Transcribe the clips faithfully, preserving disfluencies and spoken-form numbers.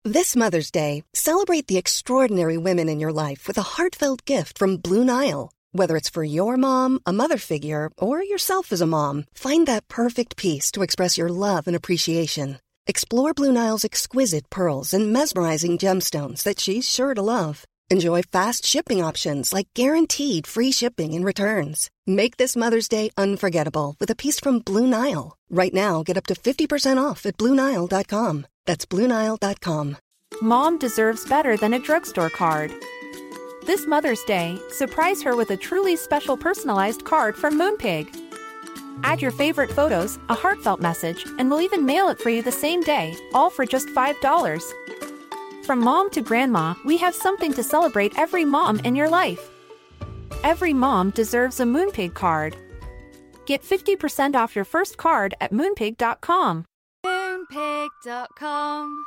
This Mother's Day, celebrate the extraordinary women in your life with a heartfelt gift from Blue Nile. Whether it's for your mom, a mother figure, or yourself as a mom, find that perfect piece to express your love and appreciation. Explore Blue Nile's exquisite pearls and mesmerizing gemstones that she's sure to love. Enjoy fast shipping options like guaranteed free shipping and returns. Make this Mother's Day unforgettable with a piece from Blue Nile. Right now, get up to fifty percent off at Blue Nile dot com. That's Blue Nile dot com. Mom deserves better than a drugstore card. This Mother's Day, surprise her with a truly special personalized card from Moonpig. Add your favorite photos, a heartfelt message, and we'll even mail it for you the same day, all for just five dollars. From mom to grandma, we have something to celebrate every mom in your life. Every mom deserves a Moonpig card. Get fifty percent off your first card at moonpig dot com. moonpig dot com.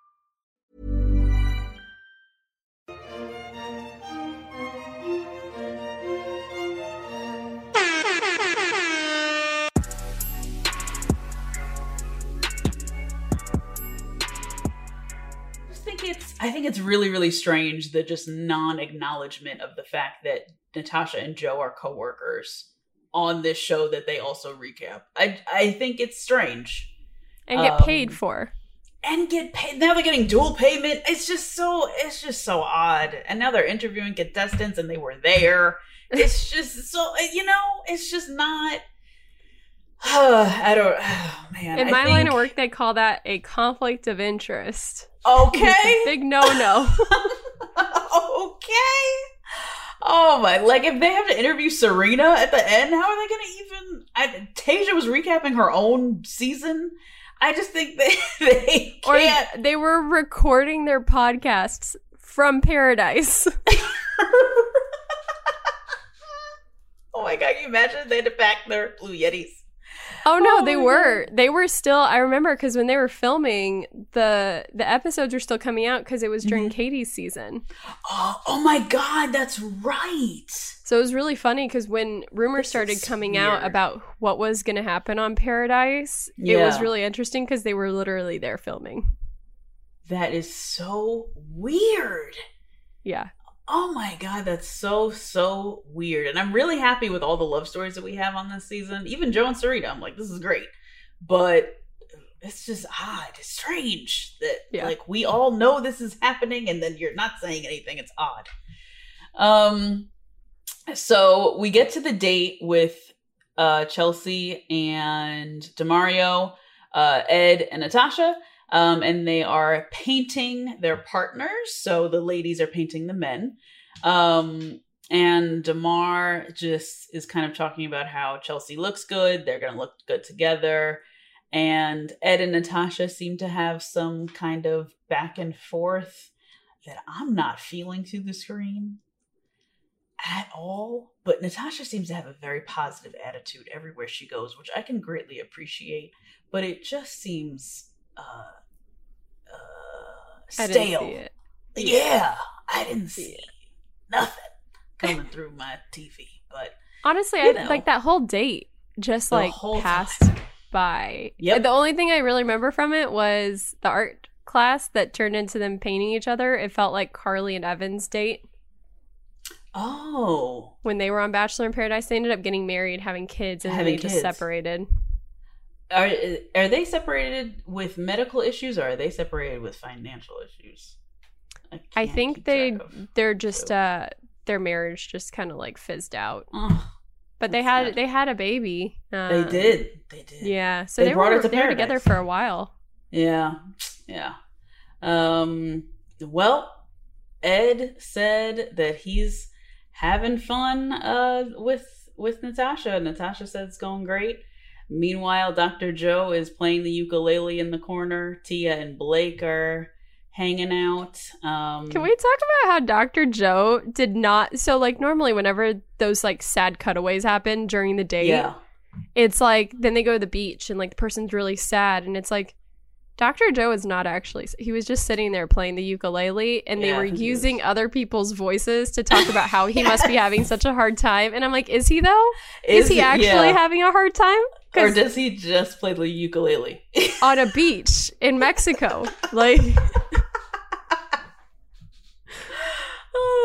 It's, I think it's really, really strange, the just non-acknowledgement of the fact that Natasha and Joe are co-workers on this show that they also recap. I I think it's strange. And get um, paid for. And get paid. Now they're getting dual payment. It's just so, it's just so odd. And now they're interviewing contestants and they were there. It's just so, you know, it's just not... I don't, oh man. In I my think, line of work, they call that a conflict of interest. Okay. Big no-no. Okay. Oh my, like if they have to interview Serena at the end, how are they going to even, I, Tasia was recapping her own season. I just think they, they can't. Or they were recording their podcasts from Paradise. Oh my God, can you imagine they had to pack their Blue Yetis? Oh no, oh they were. God. They were still, I remember because when they were filming, the the episodes were still coming out because it was during mm-hmm. Katie's season. Oh, oh my God, that's right. So it was really funny because when rumors this started coming weird. out about what was going to happen on Paradise, yeah. it was really interesting because they were literally there filming. That is so weird. Yeah. Oh my God, that's so, so weird. And I'm really happy with all the love stories that we have on this season. Even Joe and Serena, I'm like, this is great. But it's just odd. It's strange that yeah. like we all know this is happening and then you're not saying anything. It's odd. Um, so we get to the date with uh, Chelsea and Demario, uh, Ed and Natasha. Um, and they are painting their partners. So the ladies are painting the men. Um, and Demar just is kind of talking about how Chelsea looks good. They're going to look good together. And Ed and Natasha seem to have some kind of back and forth that I'm not feeling through the screen at all. But Natasha seems to have a very positive attitude everywhere she goes, which I can greatly appreciate. But it just seems... Uh, uh, stale. I didn't see it. Yeah, yeah I didn't see it. Nothing coming through my T V. But honestly, I know. like that whole date just the like passed time. by. Yep. The only thing I really remember from it was the art class that turned into them painting each other. It felt like Carly and Evan's date. Oh. When they were on Bachelor in Paradise, they ended up getting married, having kids, and having they just kids. separated. Are are they separated with medical issues or are they separated with financial issues? I, I think they they're just uh their marriage just kind of like fizzed out. Oh, but they had sad. they had a baby. Uh, they did. They did. Yeah. So they, they brought were her to they were Paradise. together for a while. Yeah. Yeah. Um. Well, Ed said that he's having fun uh with with Natasha. Natasha said it's going great. Meanwhile, Doctor Joe is playing the ukulele in the corner. Tia and Blake are hanging out. Um, Can we talk about how Doctor Joe did not... So, like, normally whenever those, like, sad cutaways happen during the date, yeah. it's like, then they go to the beach and, like, the person's really sad. And it's like, Doctor Joe is not actually... He was just sitting there playing the ukulele, and they yeah, were using other people's voices to talk about how he yes. must be having such a hard time. And I'm like, is he, though? Is, is he actually yeah. having a hard time? Or does he just play the ukulele? On a beach in Mexico. Like...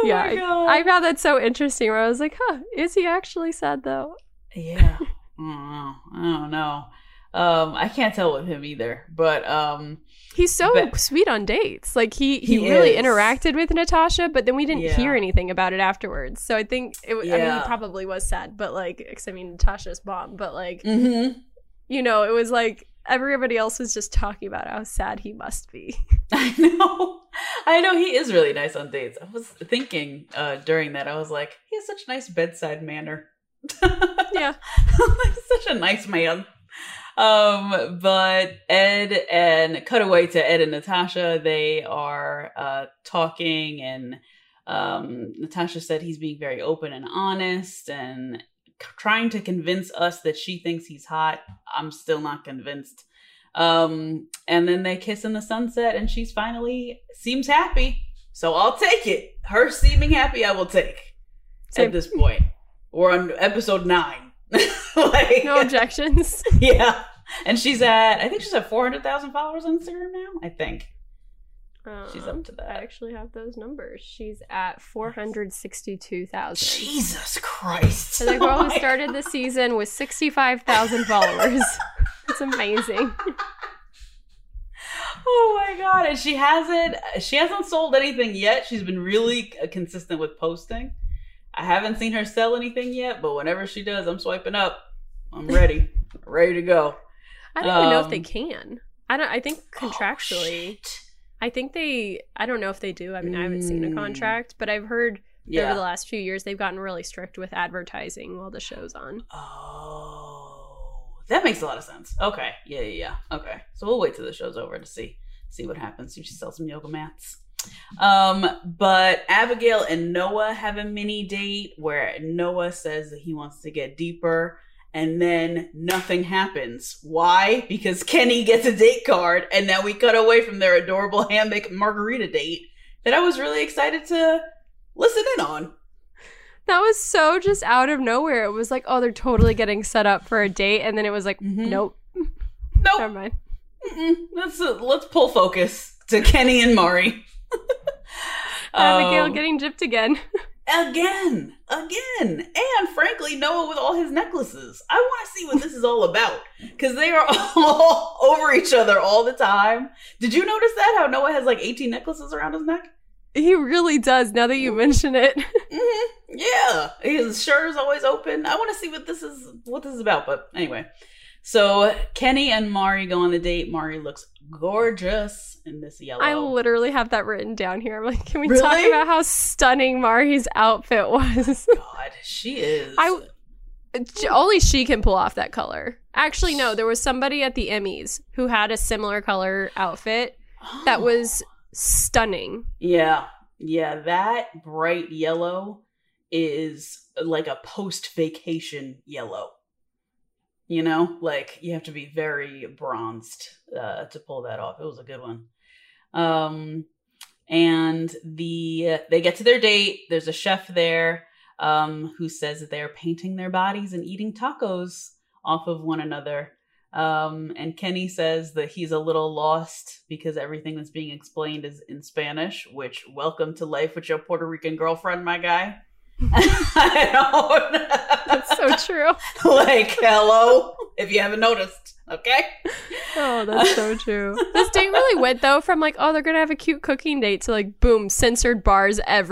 yeah, my God. I, I found that so interesting where I was like, huh, is he actually sad though? Yeah. I don't know. I don't know. Um, I can't tell with him either, but um, he's so but, sweet on dates. Like he, he, he really is. interacted with Natasha, but then we didn't yeah. hear anything about it afterwards. So I think it. Yeah. I mean, he probably was sad, but like, cause I mean, Natasha's mom, but like, mm-hmm. you know, it was like everybody else was just talking about how sad he must be. I know. I know he is really nice on dates. I was thinking uh, during that, I was like, he has such nice bedside manner. Yeah. Such a nice man. Um, but Ed and cut away to Ed and Natasha. They are uh, talking, and um, Natasha said he's being very open and honest and c- trying to convince us that she thinks he's hot. I'm still not convinced. Um, and then they kiss in the sunset, and she's finally seems happy. So I'll take it. Her seeming happy, I will take. Same. At this point. We're on episode nine. Like, no objections. Yeah. And she's at, I think she's at four hundred thousand followers on Instagram now. I think. Um, she's up to that. I actually have those numbers. She's at four hundred sixty-two thousand. Jesus Christ. So the girl oh who started God. the season with sixty-five thousand followers. It's amazing. Oh my God. And she hasn't, she hasn't sold anything yet. She's been really consistent with posting. I haven't seen her sell anything yet, but whenever she does, I'm swiping up. I'm ready. ready to go. I don't um, even know if they can. I don't. I think contractually, oh, I think they, I don't know if they do. I mean, mm. I haven't seen a contract, but I've heard yeah. over the last few years, they've gotten really strict with advertising while the show's on. Oh, that makes a lot of sense. Okay. Yeah, yeah, yeah. Okay. So we'll wait till the show's over to see, see what happens. See if she sells some yoga mats. Um, but Abigail and Noah have a mini date where Noah says that he wants to get deeper, and then nothing happens. Why? Because Kenny gets a date card, and now we cut away from their adorable hammock margarita date that I was really excited to listen in on. That was so just out of nowhere. It was like, oh, they're totally getting set up for a date, and then it was like, mm-hmm. nope. Nope. Never mind. Mm-mm. Let's, uh, let's pull focus to Kenny and Mari. Abigail um, getting gypped again. Again. Again. And frankly, Noah with all his necklaces. I want to see what this is all about. Because they are all over each other all the time. Did you notice that? How Noah has like eighteen necklaces around his neck? He really does, now that you mention it. Mm-hmm. Yeah. His shirt is always open. I want to see what this is what this is about. But anyway. So Kenny and Mari go on the date. Mari looks gorgeous in this yellow. I literally have that written down here. I'm like, can we really? talk about how stunning Mari's outfit was? God, she is. I only she can pull off that color. Actually, no, there was somebody at the Emmys who had a similar color outfit oh. that was stunning. Yeah, yeah, that bright yellow is like a post-vacation yellow. You know, like you have to be very bronzed uh, to pull that off. It was a good one. Um, and the uh, they get to their date. There's a chef there um, who says that they're painting their bodies and eating tacos off of one another. Um, and Kenny says that he's a little lost because everything that's being explained is in Spanish, which welcome to life with your Puerto Rican girlfriend, my guy. I don't. That's so true. Like, hello, if you haven't noticed, okay? Oh, that's so true. This date really went, though, from like, oh, they're going to have a cute cooking date to like, boom, censored bars everywhere.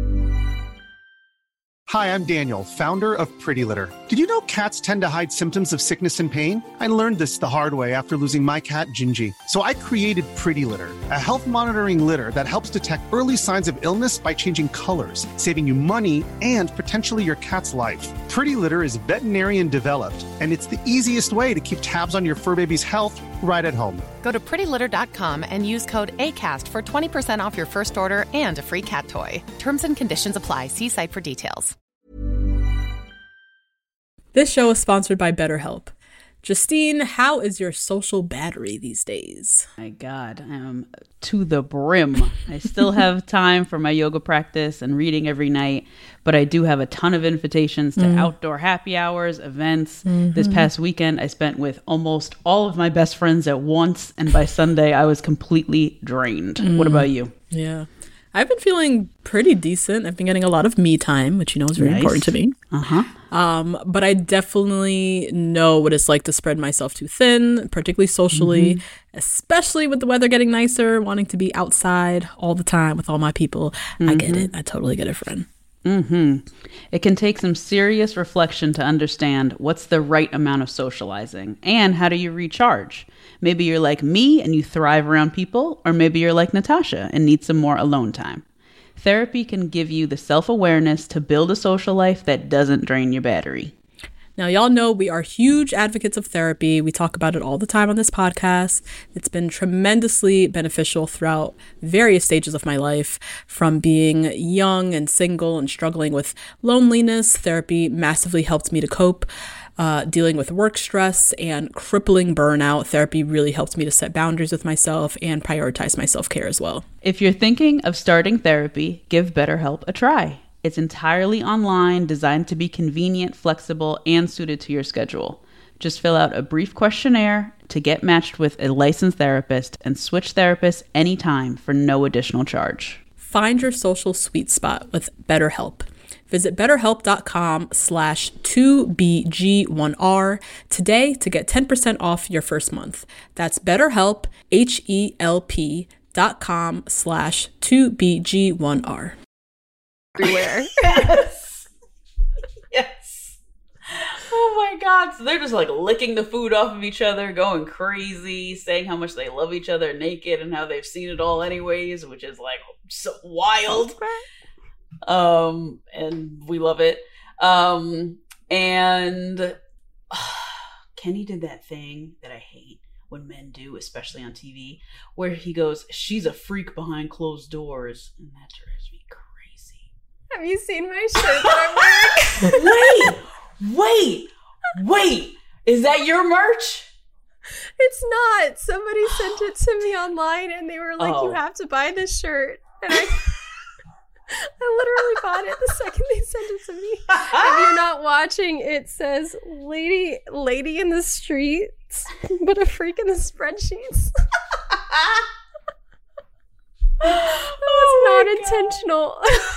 Hi, I'm Daniel, founder of Pretty Litter. Did you know cats tend to hide symptoms of sickness and pain? I learned this the hard way after losing my cat, Gingy. So I created Pretty Litter, a health monitoring litter that helps detect early signs of illness by changing colors, saving you money and potentially your cat's life. Pretty Litter is veterinarian developed, and it's the easiest way to keep tabs on your fur baby's health right at home. Go to pretty litter dot com and use code ACAST for twenty percent off your first order and a free cat toy. Terms and conditions apply. See site for details. This show is sponsored by BetterHelp. Justine, how is your social battery these days? My God, I am to the brim. I still have time for my yoga practice and reading every night, but I do have a ton of invitations to mm. outdoor happy hours, events. Mm-hmm. This past weekend, I spent with almost all of my best friends at once, and by Sunday, I was completely drained. Mm. What about you? Yeah. I've been feeling pretty decent. I've been getting a lot of me time, which you know is very nice. important to me. Uh-huh. Um, but I definitely know what it's like to spread myself too thin, particularly socially, mm-hmm. especially with the weather getting nicer, wanting to be outside all the time with all my people. Mm-hmm. I get it. I totally get it, friend. Mm-hmm. It can take some serious reflection to understand what's the right amount of socializing and how do you recharge. Maybe you're like me and you thrive around people, or maybe you're like Natasha and need some more alone time. Therapy can give you the self-awareness to build a social life that doesn't drain your battery. Now, y'all know we are huge advocates of therapy. We talk about it all the time on this podcast. It's been tremendously beneficial throughout various stages of my life. From being young and single and struggling with loneliness, therapy massively helped me to cope. Uh, dealing with work stress and crippling burnout, therapy really helped me to set boundaries with myself and prioritize my self-care as well. If you're thinking of starting therapy, give BetterHelp a try. It's entirely online, designed to be convenient, flexible, and suited to your schedule. Just fill out a brief questionnaire to get matched with a licensed therapist and switch therapists anytime for no additional charge. Find your social sweet spot with BetterHelp. Visit betterhelp.com slash 2BG1R today to get ten percent off your first month. That's BetterHelp, H-E-L-P dot com slash 2BG1R. Everywhere. Yes. Yes. Oh my God. So they're just like licking the food off of each other, going crazy, saying how much they love each other naked and how they've seen it all anyways, which is like so wild. Um, and we love it. Um, and uh, Kenny did that thing that I hate when men do, especially on T V, where he goes, "She's a freak behind closed doors," and that drives me crazy. Have you seen my shirt that I'm wearing? Wait, wait, wait! Is that your merch? It's not. Somebody sent it to me online, and they were like, oh. "You have to buy this shirt," and I. I literally bought it the second they sent it to me. If you're not watching, it says lady lady in the streets, but a freak in the spreadsheets. That was oh not intentional.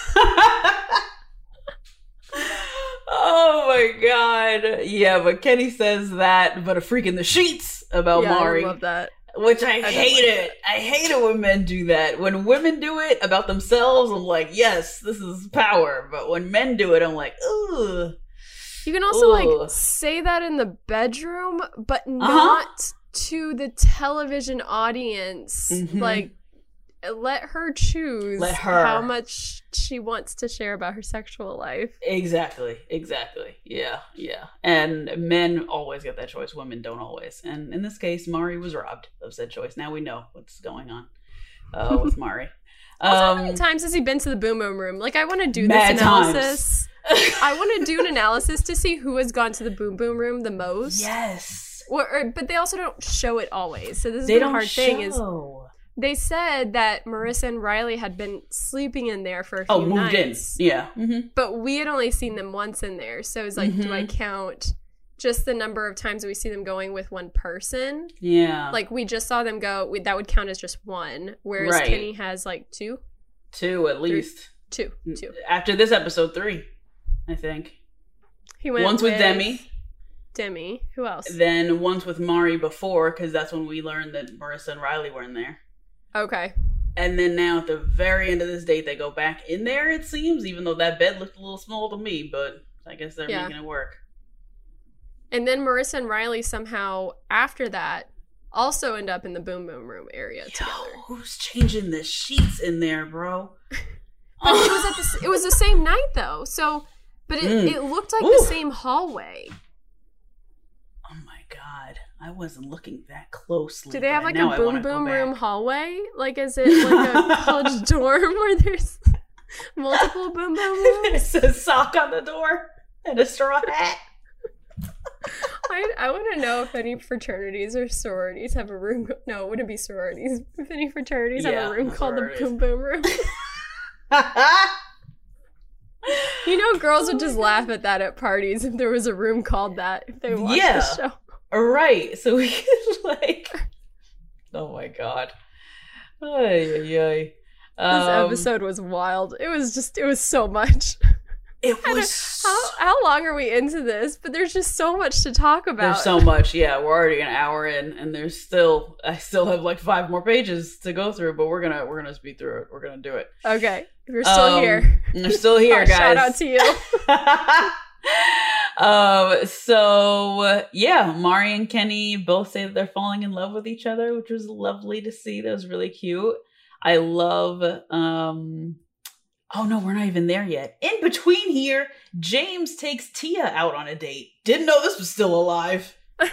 Oh my God. Yeah, but Kenny says that, but a freak in the sheets about yeah, Mari. I love that. Which I, I hate like it. That. I hate it when men do that. When women do it about themselves, I'm like, yes, this is power. But when men do it, I'm like, ooh. You can also ooh. like say that in the bedroom, but not uh-huh. to the television audience. Mm-hmm. Like, let her choose let her. how much she wants to share about her sexual life. Exactly. Exactly. Yeah. Yeah. And men always get that choice. Women don't always. And in this case, Mari was robbed of said choice. Now we know what's going on uh, with Mari. Also, um, how many times has he been to the Boom Boom Room? Like, I want to do this analysis. I want to do an analysis to see who has gone to the Boom Boom Room the most. Yes. Or, or, but they also don't show it always. So this is they the hard show. thing is... They said that Marissa and Riley had been sleeping in there for a few oh, moved nights. in. Yeah. Mm-hmm. But we had only seen them once in there. So it's like, mm-hmm. do I count just the number of times that we see them going with one person? Yeah. Like, we just saw them go. We, that would count as just one. Whereas right. Kenny has, like, two? Two, at least. Three. Two. Two. After this episode, three, I think. He went Once with, with Demi. Demi. Who else? Then once with Mari before, because that's when we learned that Marissa and Riley were in there. Okay. And then now at the very end of this date, they go back in there, it seems, even though that bed looked a little small to me, but I guess they're yeah. making it work. And then Marissa and Riley somehow, after that, also end up in the Boom Boom Room area Yo, together. Who's changing the sheets in there, bro? But it was at the, it was the same night, though. So, but it, mm. it looked like Ooh. the same hallway. Oh my God. I wasn't looking that closely. Do they have like a Boom Boom Room hallway? Like, is it like a college dorm where there's multiple Boom Boom rooms? There's a sock on the door and a straw hat. I, I want to know if any fraternities or sororities have a room. No, it wouldn't be sororities. If any fraternities yeah, have a room called the Boom Boom Room. You know, girls would just laugh at that at parties if there was a room called that if they watched yeah. the show. Right, so we could like, oh my God, ay ay ay. Um, this episode was wild. It was just, it was so much. It was. How, how long are we into this? But there's just so much to talk about. There's so much. Yeah, we're already an hour in, and there's still, I still have like five more pages to go through, but we're gonna, we're gonna speed through it. We're gonna do it. Okay, we're still um, here. We're still here, guys. Shout out to you. um. So yeah, Mari and Kenny both say that they're falling in love with each other, which was lovely to see. That was really cute. I love. Um. Oh no, we're not even there yet. In between here, James takes Tia out on a date. Didn't know this was still alive. I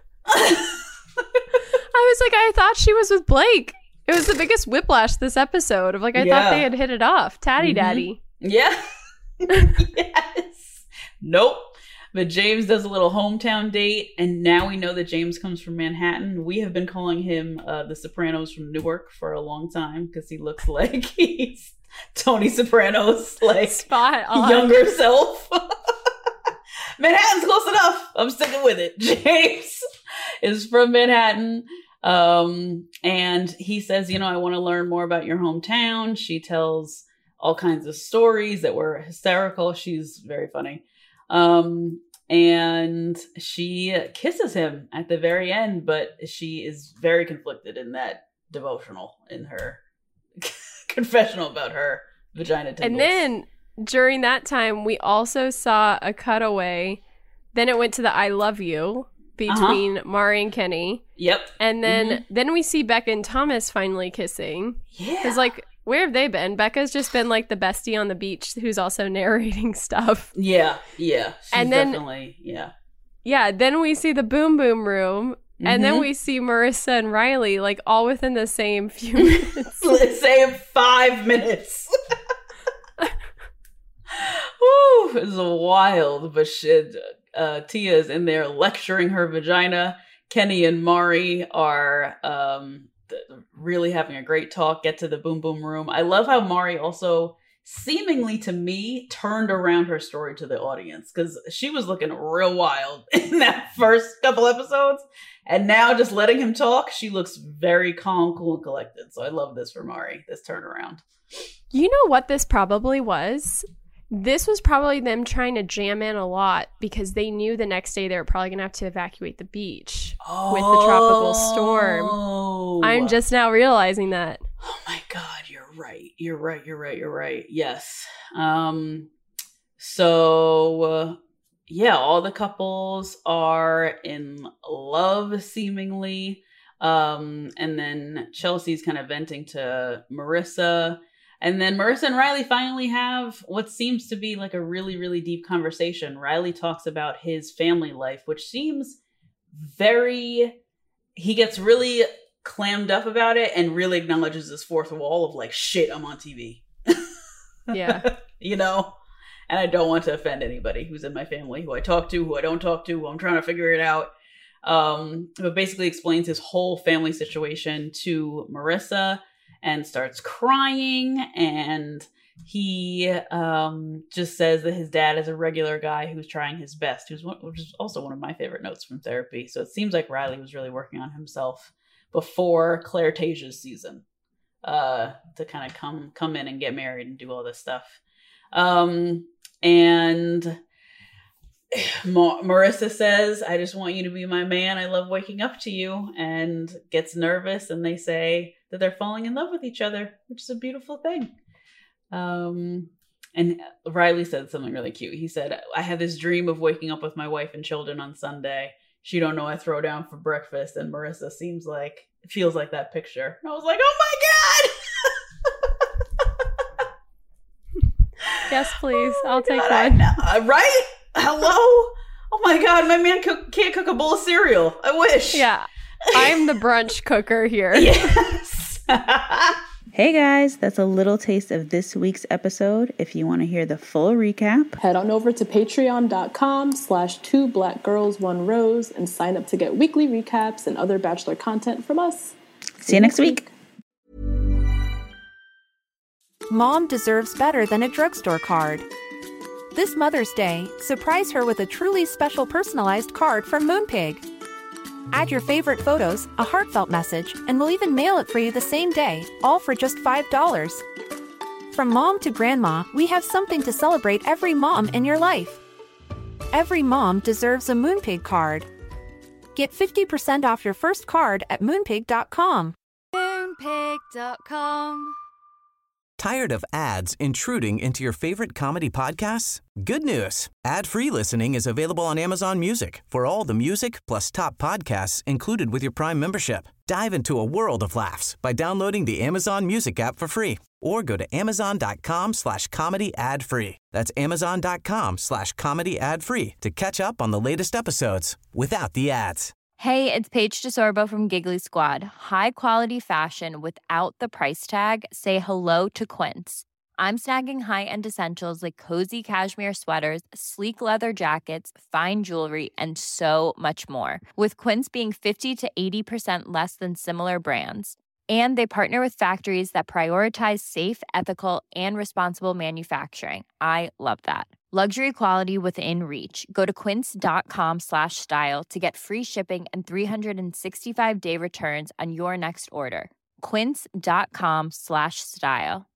was like, I thought she was with Blake. It was the biggest whiplash this episode of like, I yeah. thought they had hit it off. Tatty mm-hmm. daddy. Yeah. Yes. Nope. But James does a little hometown date, and now we know that James comes from Manhattan. We have been calling him uh, the Sopranos from Newark for a long time because he looks like he's Tony Soprano's like spot on. Younger self. Manhattan's close enough. I'm sticking with it. James is from Manhattan. Um, and he says, you know, I want to learn more about your hometown. She tells all kinds of stories that were hysterical. She's very funny. Um, and she kisses him at the very end, but she is very conflicted in that devotional in her confessional about her vagina tingles. And then during that time, we also saw a cutaway. Then it went to the I love you between uh-huh. Mari and Kenny. Yep. And then mm-hmm. then we see Becca and Thomas finally kissing. Yeah. Because like, where have they been? Becca's just been like the bestie on the beach who's also narrating stuff. Yeah. Yeah. She's and then, definitely, yeah. Yeah. Then we see the boom boom room. Mm-hmm. And then we see Marissa and Riley, like, all within the same few minutes. Same five minutes. Woo, it's wild. But shit, uh, Tia is in there lecturing her vagina. Kenny and Mari are um, really having a great talk, get to the boom boom room. I love how Mari also, seemingly to me, turned around her story to the audience, because she was looking real wild in that first couple episodes. And now just letting him talk, she looks very calm, cool, and collected. So I love this for Mari, this turnaround. You know what this probably was? This was probably them trying to jam in a lot because they knew the next day they were probably going to have to evacuate the beach oh. with the tropical storm. I'm just now realizing that. Oh my God, you're right. You're right. You're right. You're right. Yes. Um. So... Uh, Yeah, all the couples are in love, seemingly. Um, and then Chelsea's kind of venting to Marissa. And then Marissa and Riley finally have what seems to be like a really, really deep conversation. Riley talks about his family life, which seems very... He gets really clammed up about it and really acknowledges this fourth wall of like, shit, I'm on T V. Yeah. You know? And I don't want to offend anybody who's in my family, who I talk to, who I don't talk to, who I'm trying to figure it out. Um, but basically explains his whole family situation to Marissa and starts crying. And he um, just says that his dad is a regular guy who's trying his best, who's one, which is also one of my favorite notes from therapy. So it seems like Riley was really working on himself before Claire Tasia's season uh, to kind of come come in and get married and do all this stuff. Um, and Ma- Marissa says, I just want you to be my man. I love waking up to you, and gets nervous. And they say that they're falling in love with each other, which is a beautiful thing. Um, and Riley said something really cute. He said, I had this dream of waking up with my wife and children on Sunday. She don't know I throw down for breakfast. And Marissa seems like, feels like that picture. And I was like, oh my God. Yes, please. Oh I'll take God, one. Uh, right? Hello? Oh my God, my man cook, can't cook a bowl of cereal. I wish. Yeah. I'm the brunch cooker here. Yes. Hey guys, that's a little taste of this week's episode. If you want to hear the full recap, head on over to patreon.com slash two black girls, one rose and sign up to get weekly recaps and other Bachelor content from us. See you next week. Mom deserves better than a drugstore card. This Mother's Day, surprise her with a truly special personalized card from Moonpig. Add your favorite photos, a heartfelt message, and we'll even mail it for you the same day, all for just five dollars. From mom to grandma, we have something to celebrate every mom in your life. Every mom deserves a Moonpig card. Get fifty percent off your first card at moonpig dot com. Moonpig dot com. Tired of ads intruding into your favorite comedy podcasts? Good news. Ad-free listening is available on Amazon Music for all the music plus top podcasts included with your Prime membership. Dive into a world of laughs by downloading the Amazon Music app for free or go to amazon.com slash comedy ad free. That's amazon.com slash comedy ad free to catch up on the latest episodes without the ads. Hey, it's Paige DeSorbo from Giggly Squad. High quality fashion without the price tag. Say hello to Quince. I'm snagging high-end essentials like cozy cashmere sweaters, sleek leather jackets, fine jewelry, and so much more. With Quince being fifty to eighty percent less than similar brands. And they partner with factories that prioritize safe, ethical, and responsible manufacturing. I love that. Luxury quality within reach. Go to quince.com slash style to get free shipping and three sixty-five day returns on your next order. Quince.com slash style.